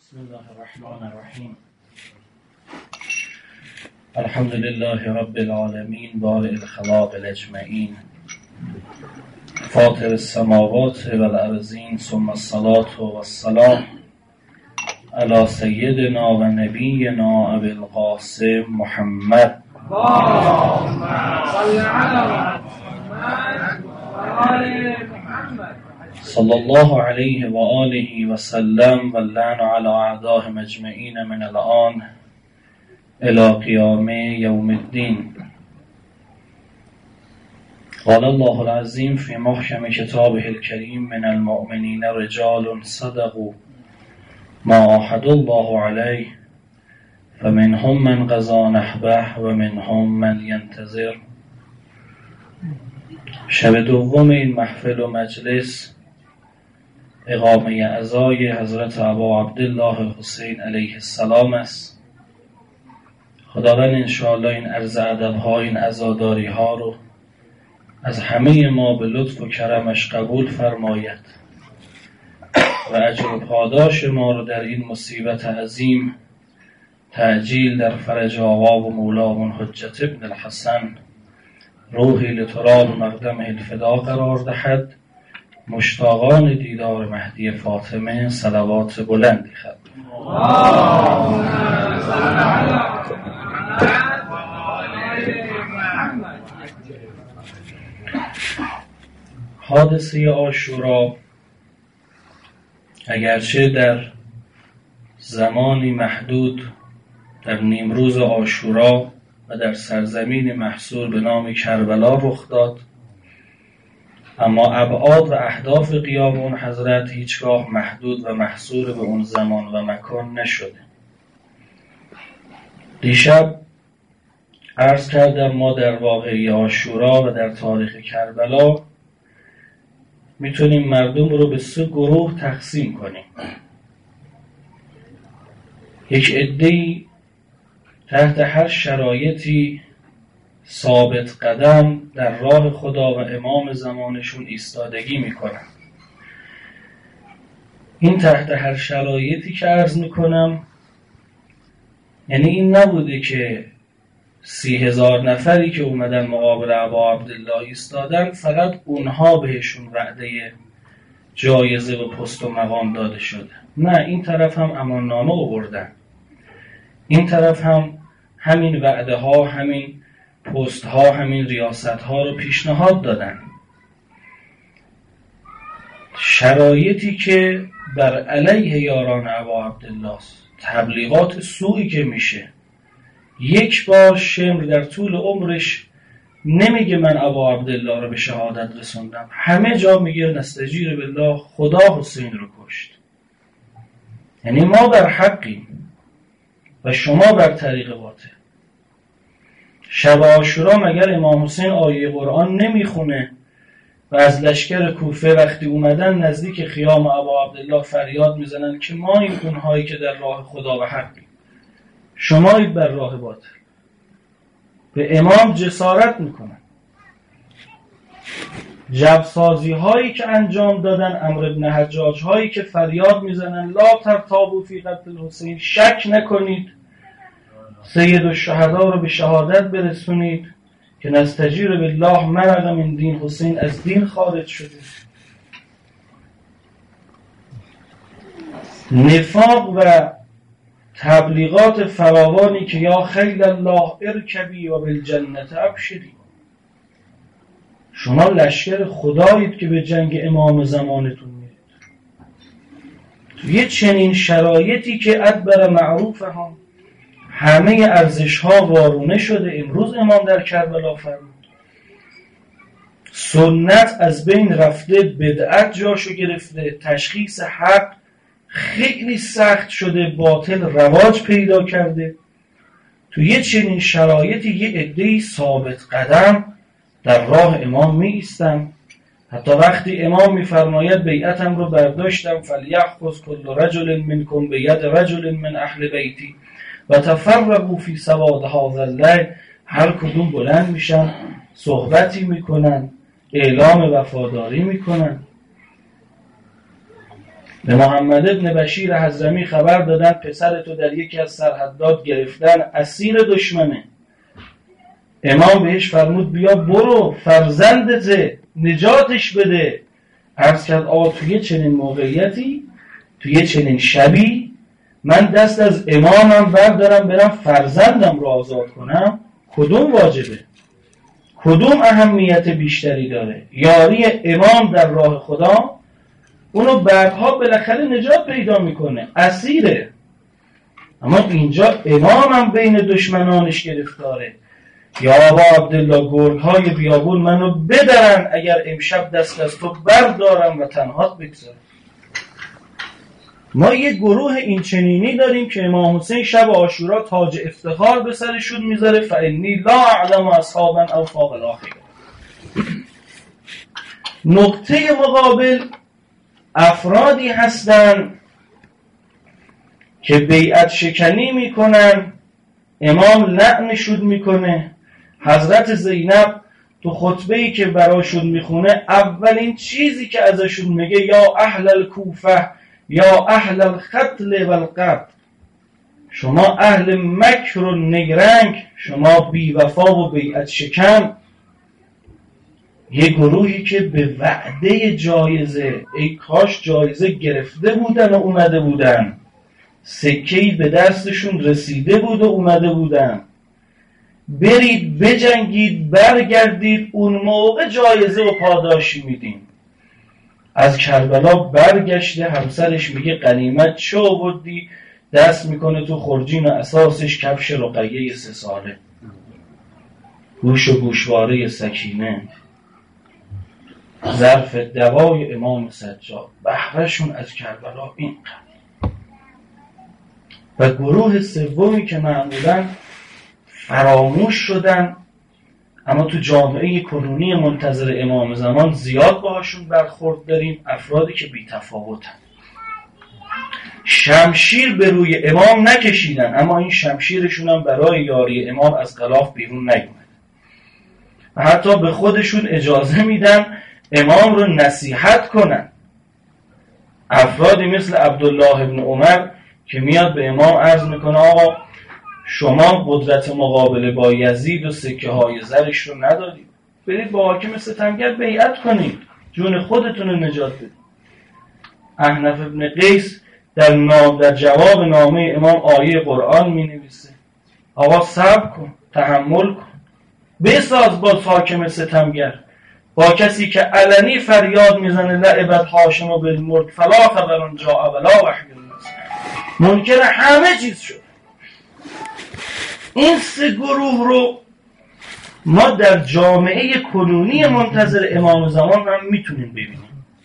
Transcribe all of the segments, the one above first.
بسم الله الرحمن الرحیم. الحمد لله رب العالمین بارئ الخلاق اجمعین فاطر السماوات والارضین ثم الصلاة والسلام علی سیدنا و نبینا ابی القاسم محمد اللهم صل على محمد وآل محمد صلی الله علیه و آله و سلم و اللعن علی اعدائهم اجمعین من الآن الی قیام یوم الدین. قال الله العظیم فی محکم کتابه الکریم من المؤمنین رجال صدقوا ما عاهدوا الله علیه فمنهم من قضی نحبه و منهم من ینتظر. شب دوم این محفل و مجلس اقامه عزای حضرت ابا عبدالله حسین علیه السلام است. خداوند انشاءالله این عرض ادب‌ها، این عزاداری‌ها رو از همه ما به لطف و کرمش قبول فرماید و اجر و پاداش ما رو در این مصیبت عظیم تعجیل در فرج آقا و مولامون حجت ابن الحسن روحی لتراب مقدمه الفدا قرار دهد. مشتاقان دیدار مهدی فاطمه صلوات بلندی خواهد. حادثه عاشورا اگرچه در زمانی محدود در نیمروز عاشورا و در سرزمین محصور به نام کربلا رخ داد، اما ابعاد و اهداف قیام اون حضرت هیچگاه محدود و محصور به اون زمان و مکان نشده. دیشب عرض کردم ما در واقعه عاشورا و در تاریخ کربلا میتونیم مردم رو به 3 گروه تقسیم کنیم. یک عده‌ای تحت هر شرایطی ثابت قدم در راه خدا و امام زمانشون ایستادگی میکنن. این تحت هر شرایطی که عرض میکنم یعنی این نبوده که 30,000 نفری که اومدن مقابل ابا عبدالله ایستادن فقط اونها بهشون وعده جایزه و پست و مقام داده شده. نه، این طرف هم اماننامه آوردن، این طرف هم همین وعده ها، همین پست ها، همین ریاست ها رو پیشنهاد دادن. شرایطی که بر علیه یاران ابا عبدالله است، تبلیغات سوئی که میشه، یک بار شمر در طول عمرش نمیگه من ابا عبدالله رو به شهادت رسوندم، همه جا میگه نستجیر بالله خدا حسین رو کشت. یعنی ما بر حقیم و شما بر طریق باطل. شب عاشورا مگر امام حسین آیه قرآن نمیخونه و از لشکر کوفه وقتی اومدن نزدیک خیام ابا عبدالله فریاد میزنن که ما این اونهایی که در راه خدا و حقیم، شمایید بر راه باطل. به امام جسارت میکنن. جبسازی هایی که انجام دادن، عمرو بن حجاج هایی که فریاد میزنن لا ترتابوا فی قتل حسین، شک نکنید سید الشهدا رو به شهادت برسونید که نستجیر بالله مرق من دین، حسین از دین خارج شده. نفاق و تبلیغات فراوانی که یا خیل الله ارکبی و بالجنت ابشری، شما لشکر خدایید که به جنگ امام زمانتون میرید. یه چنین شرایطی که ادبر معروف هم همه ارزش ها وارونه شده. امروز امام در کربلا فرمود سنت از بین رفته، بدعت جاشو گرفته، تشخیص حق خیلی سخت شده، باطل رواج پیدا کرده. تو یه چنین شرایطی یه عده‌ای ثابت قدم در راه امام می ایستن. حتی وقتی امام میفرماید بیعتم رو برداشتم فلیأخذ کل رجل منکم بید رجل من اهل بیتی و تفرقوا فی سواد هذا اللیل، هر کدوم بلند میشن صحبتی میکنن، اعلام وفاداری میکنن. به محمد ابن بشیر حضرمی خبر دادن پسرتو در یکی از سرحدات گرفتن، اسیر دشمنه. امام بهش فرمود بیا برو فرزندته نجاتش بده. عرض کرد آقا توی چنین موقعیتی، توی چنین شبی، من دست از امامم بردارم برم فرزندم رو آزاد کنم؟ کدوم واجبه؟ کدوم اهمیت بیشتری داره؟ یاری امام در راه خدا اونو بعدها بالاخره نجات پیدا میکنه، اسیره. اما اینجا امامم بین دشمنانش گرفتاره. یا ابا عبدالله گرگ‌های بیابون منو بدرن اگر امشب دست از تو بردارم و تنهات بگذارم. ما یه گروه این چنینی داریم که امام حسین شب عاشورا تاج افتخار به سرشون میذاره، فانی لا اعلم اصحابا او فاق الاخره. نقطه مقابل افرادی هستن که بیعت شکنی میکنن، امام لعنشون میکنه. حضرت زینب تو خطبه‌ای که براشون میخونه اولین چیزی که ازشون میگه یا اهل الکوفه یا اهل القتل والقتل، شما اهل مکر و نیرنگ، شما بی وفا و بیعت شکن. یه گروهی که به وعده جایزه، ای کاش جایزه گرفته بودن و اومده بودن، سکه‌ای به دستشون رسیده بود و اومده بودن، برید بجنگید برگردید، اون موقع جایزه و پاداشی میدیم. از کربلا برگشته، همسرش میگه غنیمت چه آوردی؟ دست میکنه تو خرجین و اساسش کفش رقیه 3 ساله، گوش و گوشواره سکینه، ظرف دوای امام سجاد. بهرهشون از کربلا اینقدر. و گروه سومی که معمولاً فراموش شدن اما تو جامعه کنونی منتظر امام زمان زیاد باهاشون برخورد داریم، افرادی که بی تفاوتن، شمشیر به روی امام نکشیدن اما این شمشیرشون هم برای یاری امام از غلاف بیرون نیومد و حتی به خودشون اجازه میدن امام رو نصیحت کنن. افرادی مثل عبدالله ابن عمر که میاد به امام عرض میکنه آقا شما قدرت مقابله با یزید و سکه های زرش رو ندارید، برید با حاکم ستمگر بیعت کنید، جون خودتون رو نجات بدید. احنف ابن قیس در جواب نامه امام آیه قرآن می نویسه آقا صبر کن، تحمل کن، بساز با حاکم ستمگر، با کسی که علنی فریاد میزنه لعبت هاشم و بالملک فلا خبر جاء ولا وحی الناس، منکر همه چیز شد. این 3 گروه رو ما در جامعه کنونی منتظر امام زمان هم میتونیم ببینیم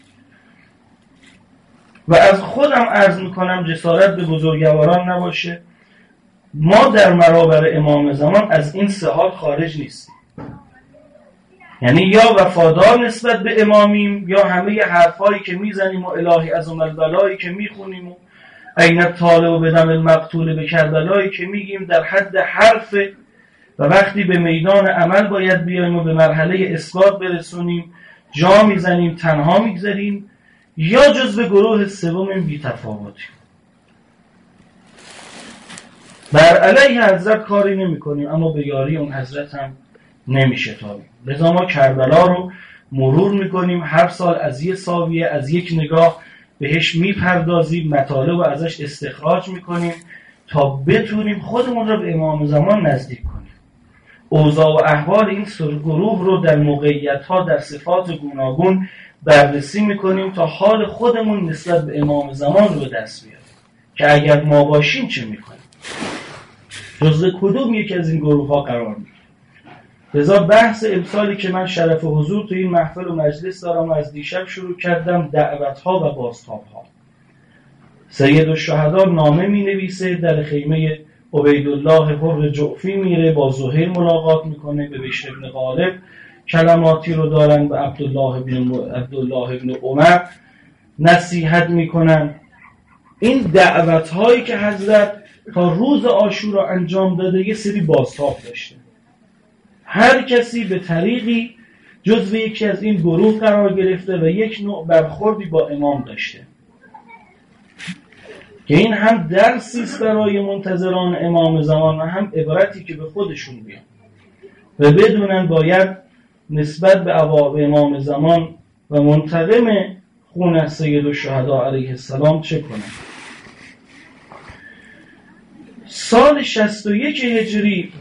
و از خودم عرض میکنم جسارت به بزرگواران نباشه، ما در مرابر امام زمان از این 3 حال خارج نیستیم. یعنی یا وفادار نسبت به امامیم یا همه حرفایی که میزنیم و الهی عظم البلایی که میخونیم و عین طالب و بدم المقتول به کربلایی که میگیم در حد حرف و وقتی به میدان عمل باید بیاییم و به مرحله اثبات برسونیم جا میزنیم تنها میگذاریم، یا جزو گروه سوم بی تفاوتیم بر علیه حضرت کاری نمی کنیم اما به یاری اون حضرت هم نمیشه تابیم. لذا ما کربلا رو مرور میکنیم، هر سال از یه ساویه از یک نگاه بهش میپردازیم، مطالب رو ازش استخراج میکنیم تا بتونیم خودمون رو به امام زمان نزدیک کنیم. اوضاع و احوال این گروه رو در موقعیت‌ها در صفات گوناگون بررسی میکنیم تا حال خودمون نسبت به امام زمان رو به دست بیاریم که اگر ما باشیم چه میکنیم، جزء کدوم یکی از این گروه ها قرار میگیریم. لذا بحث امسالی که من شرف حضور تو این محفل و مجلس دارم و از دیشب شروع کردم، دعوت‌ها و بازتاب‌ها. سید الشهدا نامه می‌نویسه، در خیمه عبیدالله حر جعفی میره، با زهیر ملاقات میکنه، به بشر ابن غالب کلماتی رو دارن، به عبدالله ابن عمر نصیحت میکنن. این دعوت‌هایی که حضرت تا روز عاشورا انجام داده یه سری بازتاب داشته. هر کسی به طریقی جزو یکی از این گروه قرار گرفته و یک نوع برخوردی با امام داشته. که این هم درسی است برای منتظران امام زمان و هم عبرتی که به خودشون بیان و بدونن باید نسبت به امام زمان و منتقم خون سید الشهدا علیه السلام چه کنن. سال 61 هجری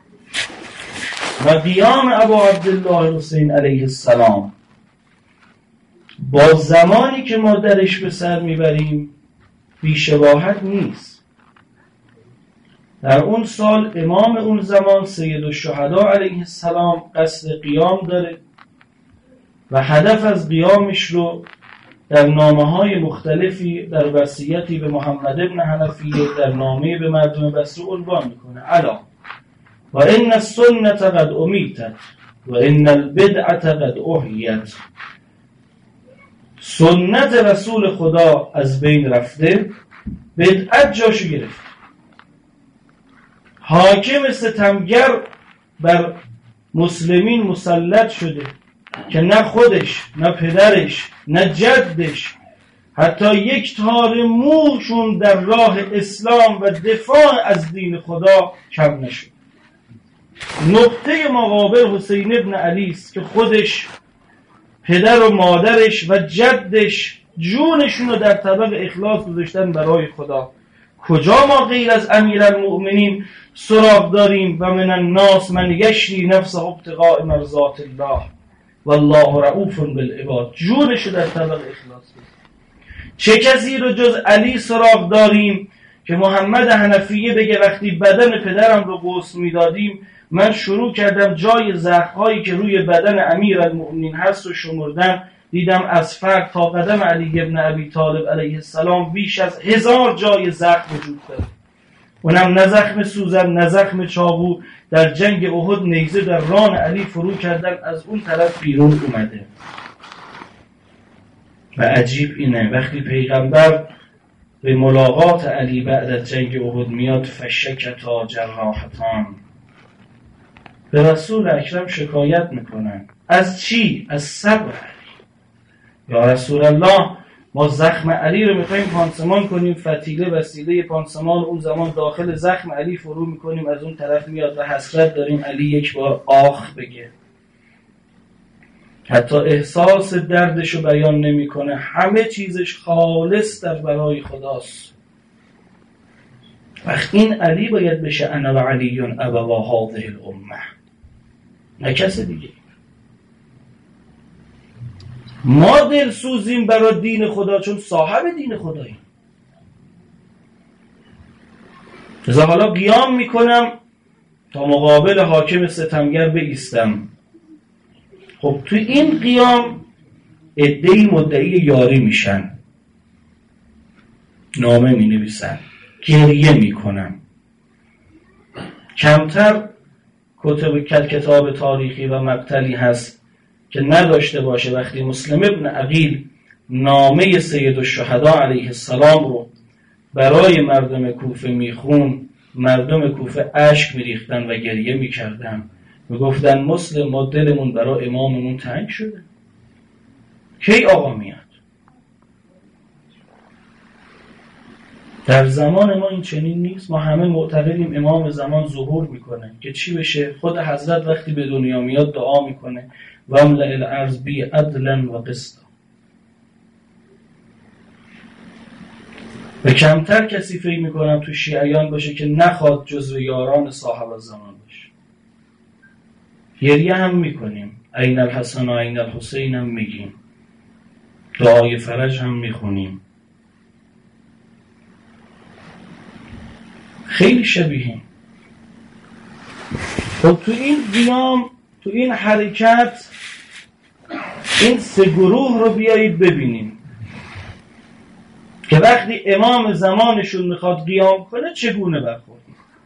و قیام ابا عبدالله حسین علیه السلام با زمانی که ما درش به سر میبریم بی‌شباهت نیست. در اون سال امام اون زمان سید الشهدا علیه السلام قصد قیام داره و هدف از قیامش رو در نامه‌های مختلفی در وصیتی به محمد ابن حنفیه در نامه به مردم بصره عنوان میکنه: الا و ان السنة قد امیتت و ان البدعة قد احیت. سنت رسول خدا از بین رفته، بدعت جاشو گرفت. حاکم ستمگر بر مسلمین مسلط شده که نه خودش نه پدرش نه جدش حتی یک تار موشون در راه اسلام و دفاع از دین خدا کم نشد. نقطه مقابل حسین ابن علی است که خودش، پدر و مادرش و جدش جونشون رو در طبق اخلاص گذاشتن برای خدا. کجا ما غیر از امیرالمؤمنین سراغ داریم؟ و من الناس من یشری نفسه ابتغاء مرضات الله والله رؤوف بالعباد. جونش رو در طبق اخلاص گذاشتن. چه کسی رو جز علی سراغ داریم که محمد حنفیه بگه وقتی بدن پدرم رو غسل میدادیم من شروع کردم جای زخم‌هایی که روی بدن امیرالمؤمنین هست و شمردم، دیدم از فرق تا قدم علی ابن ابی طالب علیه السلام بیش از 1000 جای زخم وجود داره. اونم نه زخم سوزن نه زخم چاقو. در جنگ احد نیزه در ران علی فرو کردن، از اون طرف بیرون اومده. و عجیب اینه وقتی پیغمبر به ملاقات علی بعد از جنگ احد میاد، فشکتا جراحتان، به رسول اکرم شکایت میکنن. از چی؟ از صبر علی. یا رسول الله، ما زخم علی رو میخواییم پانسمان کنیم، فتیله وسیله پانسمان اون زمان داخل زخم علی فرو میکنیم، از اون طرف میاد و حسرت داریم علی یک بار آخ بگه. حتی احساس دردشو بیان نمیکنه، همه چیزش خالص در برای خداست. وقت این علی باید بشه انا و علیون ابوا هذه الامه، نه کس دیگه. ما دلسوزیم برای دین خدا چون صاحب دین خداییم. لذا حالا قیام میکنم تا مقابل حاکم ستمگر بایستم. خب تو این قیام عده‌ای مدعی یاری میشن، نامه می نویسن، گریه میکنن. کمتر کتاب تاریخی و مقتلی هست که نداشته باشه وقتی مسلم ابن عقیل نامه سید الشهدا علیه السلام رو برای مردم کوفه میخون، مردم کوفه اشک میریختن و گریه میکردن، میگفتن مسلم ما دلمون برای اماممون تنگ شده، کی آقا میاد؟ در زمان ما این چنین نیست. ما همه معتقدیم امام زمان ظهور میکنه که چی بشه؟ خود حضرت وقتی به دنیا میاد دعا میکنه و املأ الارض بی عدلا و قسطا. و کمتر کسی فکر میکنم تو شیعیان باشه که نخواد جزو یاران صاحب الزمان باشه. گریه هم میکنیم، عین الحسن و عین الحسین هم میگیم، دعای فرج هم میخونیم. خیلی شبیهیم. خب تو این قیام، تو این حرکت، این سه گروه رو بیایید ببینیم که وقتی امام زمانشون میخواد قیام کنه چگونه برخورد.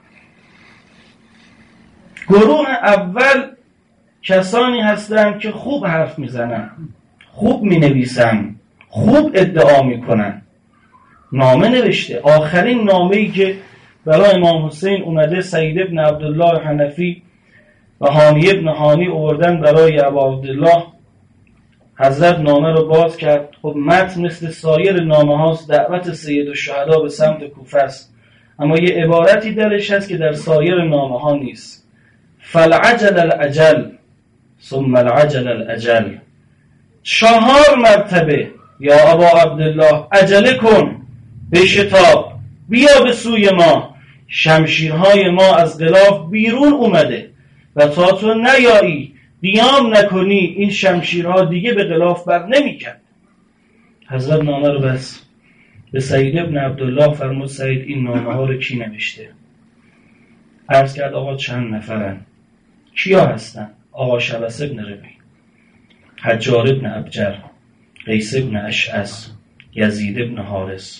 گروه اول کسانی هستند که خوب حرف میزنن، خوب مینویسن، خوب ادعا میکنن. نامه نوشته. آخرین نامه‌ای که برای امام حسین اومده سید ابن عبدالله حنفی و هانی ابن هانی آوردن برای ابا عبدالله حضرت نامه رو باز کرد. خب متن مثل سایر نامه هاست، دعوت سید الشهدا به سمت کوفه است، اما یه عبارتی درش هست که در سایر نامه ها نیست. فالعجل الاجل ثم العجل الاجل. 4 مرتبه یا ابا عبدالله عجله کن، بشتاب، بیا به سوی ما، شمشیرهای ما از غلاف بیرون اومده و تا تو نیایی قیام نکنی این شمشیرها دیگه به غلاف بر نمی‌گردن. حضرت نامه رو بس به سید ابن عبدالله فرمود سید این نامه ها رو کی نوشته؟ عرض کرد آقا چند نفرن. کیا هستن؟ آقا شبس ابن ربی، حجار ابن ابجر، قیس ابن اشعث، یزید ابن حارس.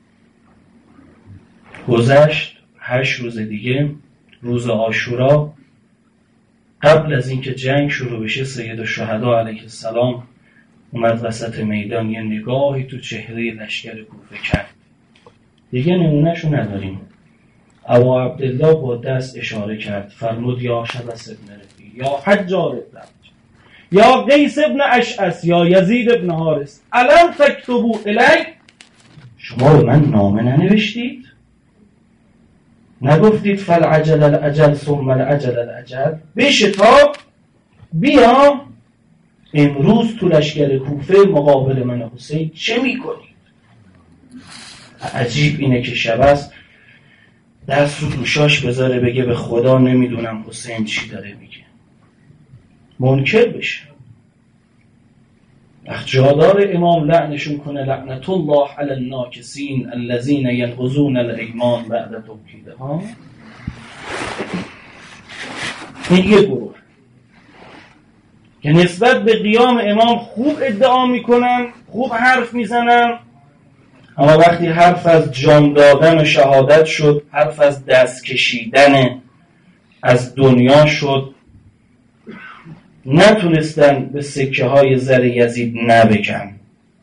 گذشت 8 روز دیگه، روز عاشورا، قبل از اینکه جنگ شروع بشه، سید الشهدا علیه السلام اومد وسط میدان، یه نگاهی تو چهره لشکر کوفه کرد. دیگه نمونهشو نداریم. ابا عبدالله با دست اشاره کرد، فرمود یا شبس ابن ربی، یا حجار ابن ابجر، یا قیس ابن اشعث، یا یزید ابن حارس، الم تکتبوا الی، شما به من نامه ننوشتید؟ نگفتید فالعجل الاجل ثم العجل الاجل؟ بشتاب، بیا امروز تو لشکر کوفه مقابل من حسین چه میکنید؟ عجیب اینه که شبس دست رو گوشاش بذاره بگه به خدا نمیدونم حسین چی داره میگه، منکر بشه. جادار امام لعنشون کنه لعنت الله علی الناکسین الذین ینقضون الایمان بعد توکیدها. این یه گروه که نسبت به قیام امام خوب ادعا میکنن، خوب حرف میزنن، اما وقتی حرف از جان دادن و شهادت شد، حرف از دست کشیدن از دنیا شد، نتونستن به سکه های زر یزید نبگن،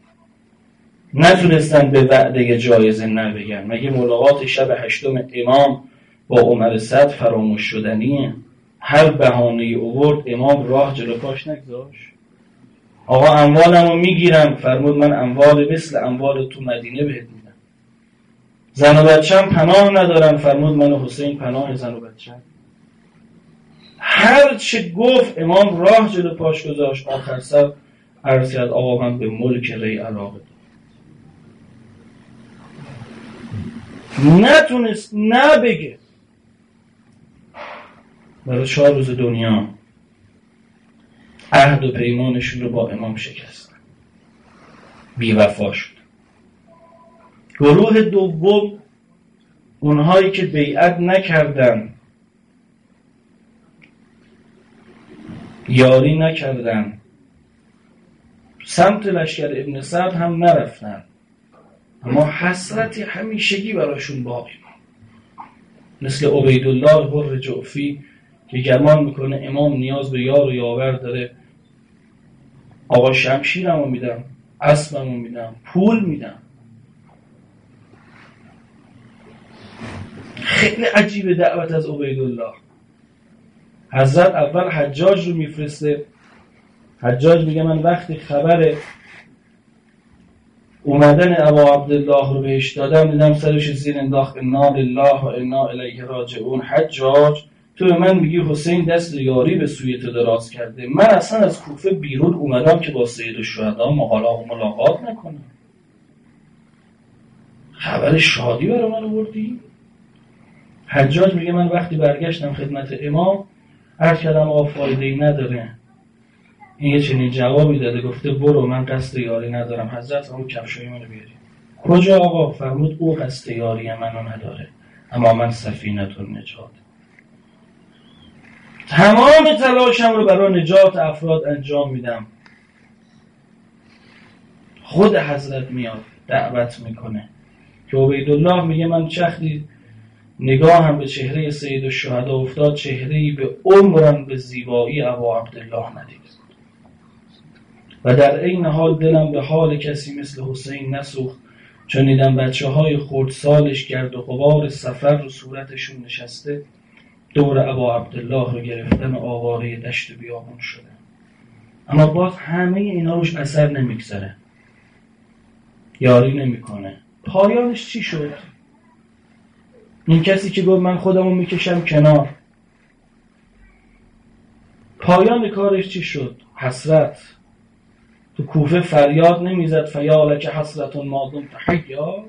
نتونستن به وعده جایزه نبگن. مگه ملاقات شب 8 امام با عمر صدر فراموش شدنیه؟ هر بهانه اوورد امام راه جلو پاش نگذاشت. آقا اموالمو میگیرم، فرمود من اموال مثل اموال تو مدینه بهت میدم. زن و بچه‌م پناه ندارن، فرمود من حسین پناه زن و بچه‌م. هر چه گفت امام راه جلو پاش گذاشت. آخر سر عرض کرد آقا من به ملک ری علاقه دارم. نتونست نبگه. برای 4 روز دنیا عهد و پیمانشون رو با امام شکستن، بی وفا شد. گروه دوم اونهایی که بیعت نکردن، یاری نکردن، سمت لشکر ابن سعد هم نرفتن، اما حسرتی همیشگی براشون باقی بود. مثل عبیدالله حر جعفی که گمان میکنه امام نیاز به یار و یاور داره، آقا شمشیرمو میدم، اسبمو میدم، پول میدم. خیلی عجیبه دعوت از عبیدالله. حضرت اول حجاج رو میفرسته. حجاج میگه من وقتی خبر اومدن ابا عبدالله رو بهش دادم، دیدم سرش زیر انداخت انا لله و انا الیه راجعون. حجاج تو به من میگی حسین دست یاری به سوی تو دراز کرده، من اصلا از کوفه بیرون اومدم که با سید الشهدا ملاقات نکنم. خبر شادی برای من آوردی؟ حجاج میگه من وقتی برگشتم خدمت امام عرض کردم آقا فایده‌ای نداره. این یه چنین جوابی داده، گفته برو من قصد یاری ندارم. حضرت اون کفشای منو بیاری. کجا آقا؟ فرمود او قصد یاری منو نداره، اما من سفینه النجات، تمام تلاشم رو برای نجات افراد انجام میدم. خود حضرت میاد دعوت میکنه که عبیدالله میگه من چختی نگاه هم به چهره سید الشهدا افتاد، چهره‌ای به عمرم به زیبایی ابا عبدالله ندید و در این حال دلم به حال کسی مثل حسین نسوخت، چون دیدم بچه‌های خردسالش گرد و غبار سفر رو صورتشون نشسته، دور ابا عبدالله رو گرفتن و آواره دشت و بیابون شده. اما باز همه اینا روش اثر نمیگذاره، یاری نمیکنه. پایانش چی شد؟ این کسی که گفت من خودمو میکشم کنار، پایان کارش چی شد؟ حسرت. تو کوفه فریاد نمیزد فیالک حسرتون ما دمت حیا؟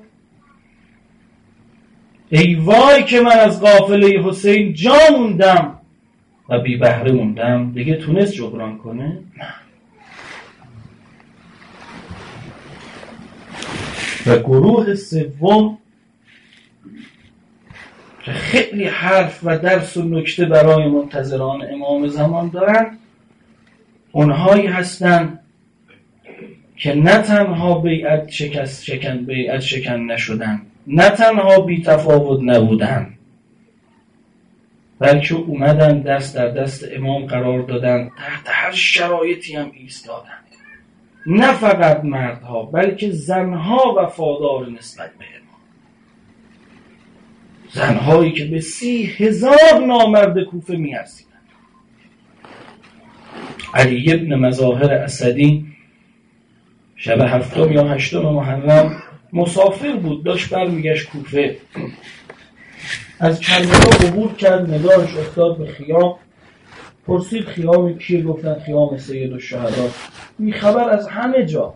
ای وای که من از قافله حسین جا موندم و بی بهره موندم. دیگه تونست جبران کنه؟ نه. و گروه سوم که خیلی حرف و درس و نکته برای منتظران امام زمان دارن، اونهایی هستن که نه تنها بیعت شکن نشدن، نه تنها بی تفاوت نبودن، بلکه اومدن دست در دست امام قرار دادن، تحت هر شرایطی هم ایستادن. نه فقط مردها بلکه زنها وفادار نسبت به امام، زنهایی که به 30,000 نامرد کوفه می‌ارزیدن. علی ابن مظاهر اسدی شب 7 یا 8 محرم مسافر بود، داشت برمیگشت کوفه، از کربلا عبور کرد، نگاهش افتاد به خیام، پرسید خیام کیه؟ گفتن خیام سید الشهدا. بی خبر از همه جا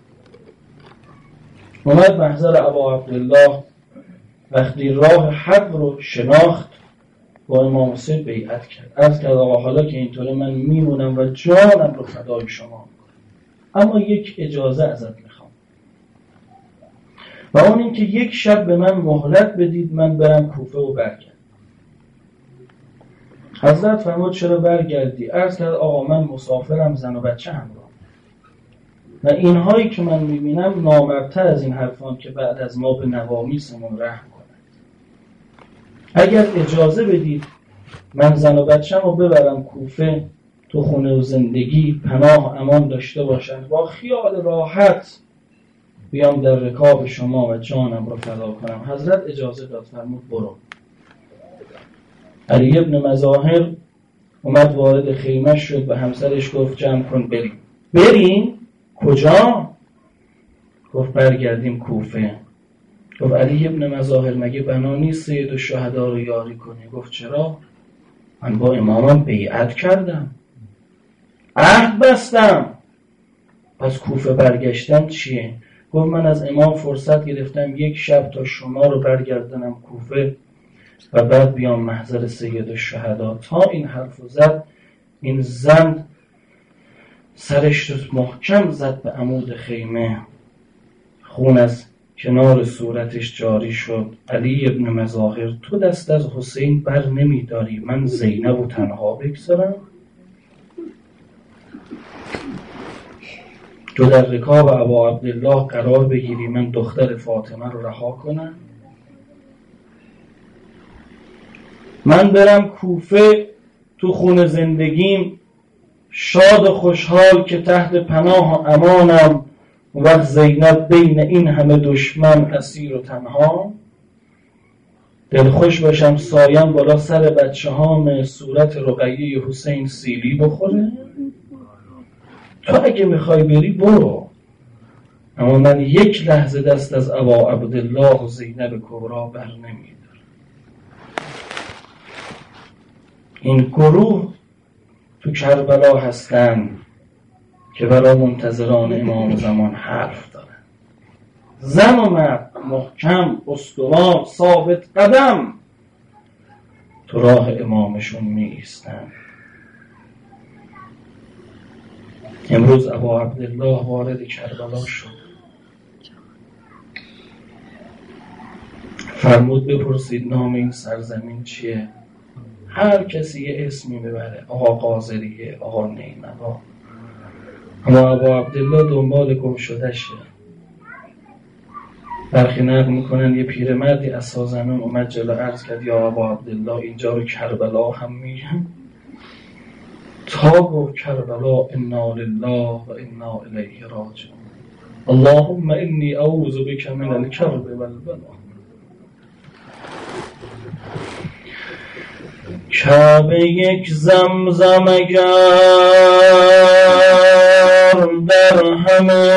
اومد محضر ابا عبدالله. وقتی راه حق رو شناخت با امام حسین بیعت کرد، عرض کرد آقا حالا که اینطوره من میمونم و جانم رو فدای شما، اما یک اجازه ازت میخوام و اون این که یک شب به من مهلت بدید من برم کوفه و برگردم. حضرت فرمود چرا برگردی؟ عرض کرد آقا من مسافرم، زن و بچه همراه و اینهایی که من میبینم نامردتر از این حرفان که بعد از ما به نوامیسمون رحم کنند. اگر اجازه بدید من زن و بچه رو ببرم کوفه، تو خونه و زندگی پناه امان داشته باشند، با خیال راحت بیام در رکاب شما و جانم رو فدا کنم. حضرت اجازه داد، فرمود برو. علی ابن مظاهر اومد وارد خیمه شد و همسرش گفت جمع کن بریم. بریم؟ کجا؟ گفت برگردیم کوفه. گفت علی ابن مظاهر مگه بنا نیست سید الشهدا رو یاری کنی؟ گفت چرا؟ من با امامم بیعت کردم، عهد بستم، پس کوفه برگشتن چیه؟ گفت من از امام فرصت گرفتم یک شب تا شما رو برگردنم کوفه و بعد بیام محضر سید الشهدا. تا این حرف زد این زن سرش رو محکم زد به عمود خیمه، خون از کنار صورتش جاری شد. علی ابن مظاهر تو دست از حسین بر نمی داری، من زینب و تنها بگذارم؟ تو در رکاب ابا عبدالله قرار بگیری، من دختر فاطمه رو رها کنم؟ من برم کوفه تو خون زندگیم شاد و خوشحال که تحت پناه و امانم، وقت زینب بین این همه دشمن اسیر و تنها؟ دلخوش باشم سایم بالا سر بچه هام صورت رقیه حسین سیلی بخوره؟ تو اگه میخوای بری برو، اما من یک لحظه دست از ابا عبدالله و زینب کبرا بر نمیدارم. این گروه تو کربلا هستن که برای منتظران امام زمان حرف دارن. زن و مرد محکم، استوار، ثابت قدم تو راه امامشون می ایستن. امروز ابا عبدالله وارد کربلا شد، فرمود بپرسید نام این سرزمین چیه؟ هر کسی یه اسمی ببره، آقا قاضریه، آقا نیمبا. اما ابا عبدالله دنبال گم شده شه. برخی نقل میکنن یه پیرمردی از سازنان اومد جلو، عرض کرد یا ابا عبدالله اینجا رو کربلا هم میگن؟ تا گفت کربلا انا لله و انا الیه راجعون، اللهم انی اعوذ بک من الکرب والبلا. کعبه یک زمزم اگر در همه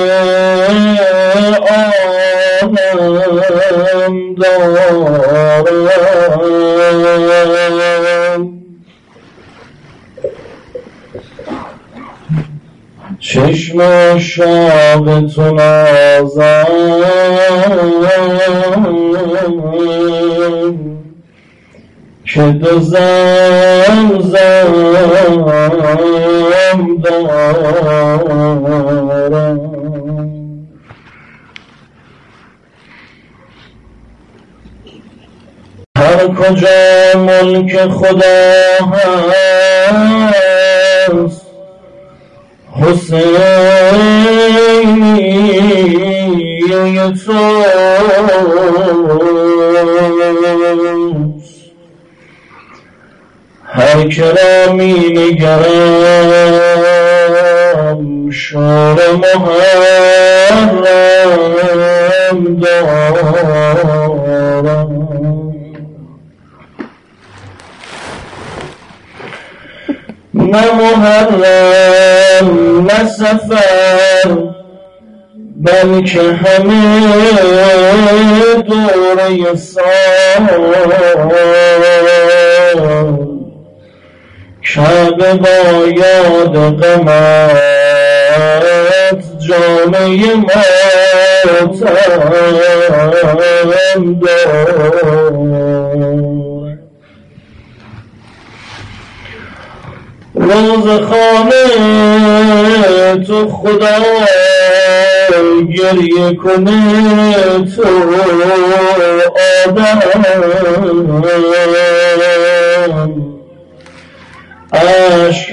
عالم دارم. چشم عشاق تو نازم که دو زمزم دارم. هر کجا ملک خدا هست حسینی توست. هر که را می نگرم شور محرم دارم. نه محرم نه سفر بلکه همه دوره سال، کعبه با یاد قمت جامعه ماتم دار. روزخانه تو خدا گریه کنه تو آدم، عشق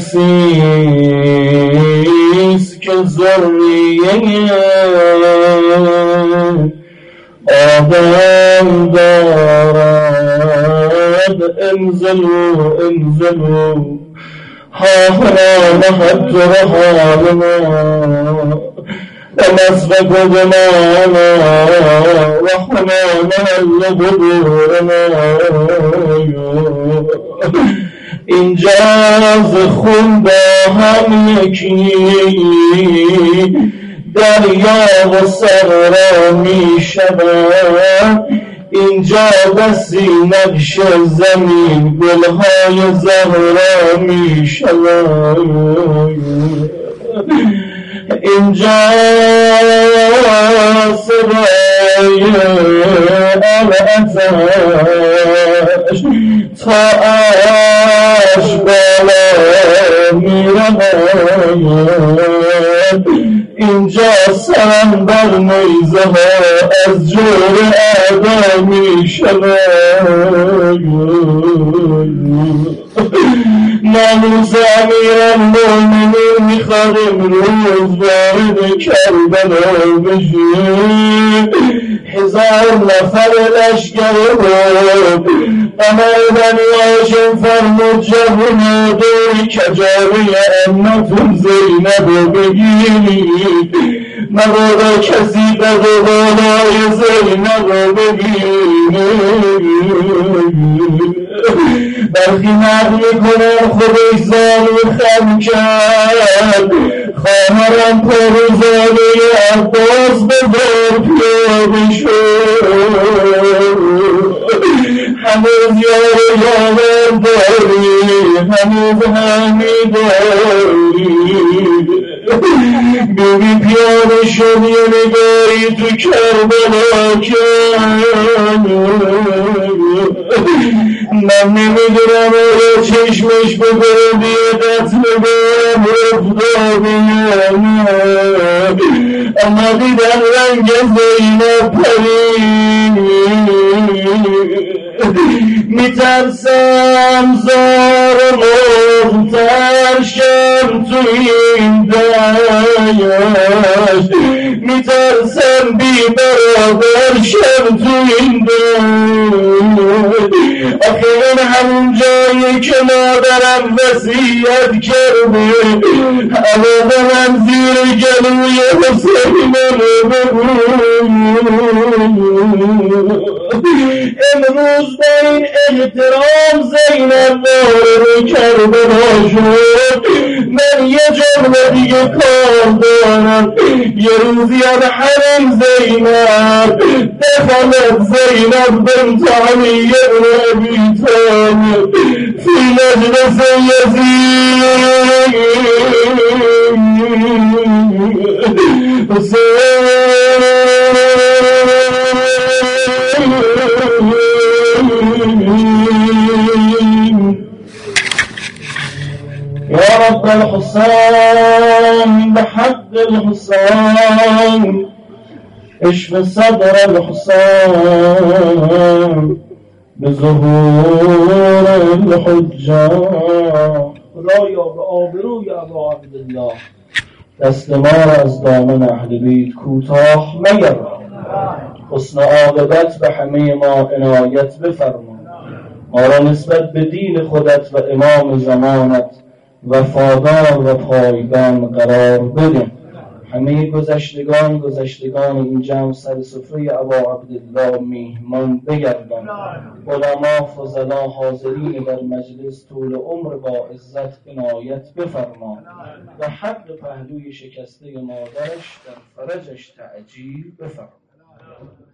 ارسیست که ذریه آدم دارد. انزلوا انزلوا ها هنا نحت رحالنا ومسبك دمانا وحنانا لبدورنا. اینجا از خون با هم یکی دریا و صحرا می شود. اینجا بسی نقش زمین گلهای زهرا می شود. اینجا صدای آتش تا عرش بالا می رود. اینجا سرم بر نیزه ها از جور اعدا می شود. ناموس امیرالمومنین میخواد امروز وارد کربلا بشه. 1000 نفر لشکر رو قمر بنی هاشم فرمود جوونا دوری کجاوی امتون زینب رو بگیرید، مبادا کسی بد و بالای زینب رو بگیرید. برخی نقل میکنم خودش زانو خم کرد، خواهرم پروزاده عباس بزار پیاده شد. هنوز یار یاور داری، هنوز همی داری. بیبی پیاده شد یه نگاهی تو کربلا کرد. من نمیدونم آیا چشمش به گردی قتل برم افتادی یا نه، اما دیدم رنگ زینب پرید. میترسم زار مختر شم تو این دشت، میترسم بی برادر شم تو این دشت. آخه این همون جایی که مادرم وصیت کرده علاقه من زیر گلوی حسین رو امروز با این احترام زینب وارد کربلا شد. من یه جمله دیگه کار دارم. یه روزی از حرم زینب دخلت زینب بنت علی بن ابی طالب في مجلس يزيد يا رب الحسين بحق الحسين اشف صدر الحسين بظهور الحجة. خدایا به آبروی ابا عبدالله دست ما را از دامن اهل بیت کوتاه مگردان. حسن عاقبت به همه ما عنایت بفرما. ما را نسبت به دین خودت و امام زمانت وفادار و پایگان قرار بده. همه گذشتگان این جمع سر سفره ابا عبدالله میهمان بگردان. علما فضلا حاضرین در مجلس طول عمر با عزت عنایت بفرما و حق پهلوی شکسته مادرش در فرجش تعجیل بفرما.